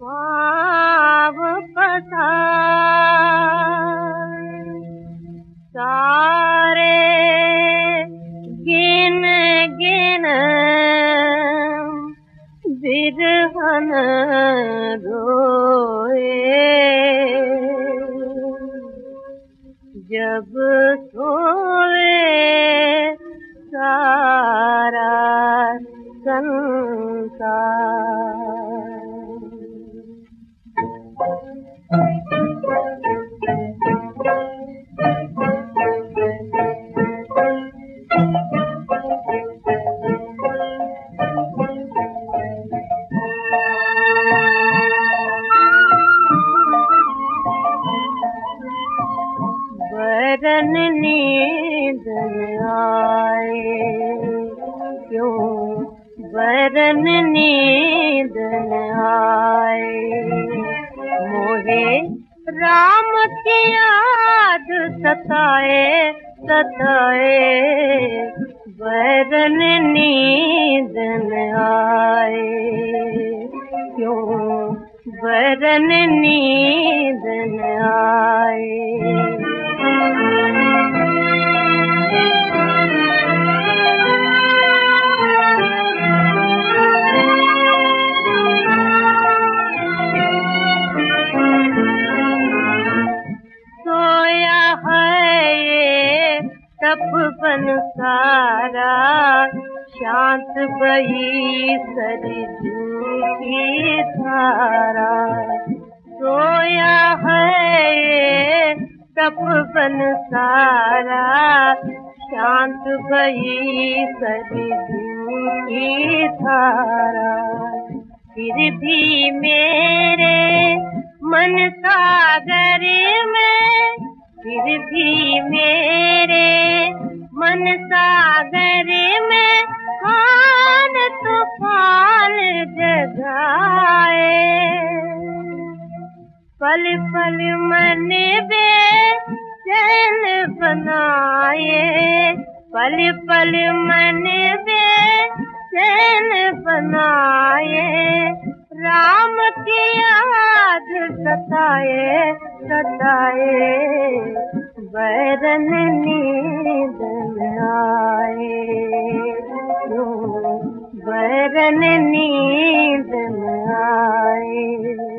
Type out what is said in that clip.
पाँव पसार सारे गिन गिन बिरहन रोए। जब सोए सारा संसार। वरन नींद आए क्यों, वरन नींद आए। मोहे राम की याद सताए सताए। वरन नींद आए क्यों, वरन नींद आए। सोया है ये तपवन सारा, शांत बही सरजू की धारा। सोया है ये तपवन सारा, शांत बही सरजू की धारा। फिर भी मेरे मन सागर में, फिर भी मेरे मन सागर में खान तूफान जगाए। पल पल मन बेचैन बनाए, पल पल मन बेचैन बनाए। राम की याद सताए सताए। वरन नींद आए क्यों, वरन नींद आए।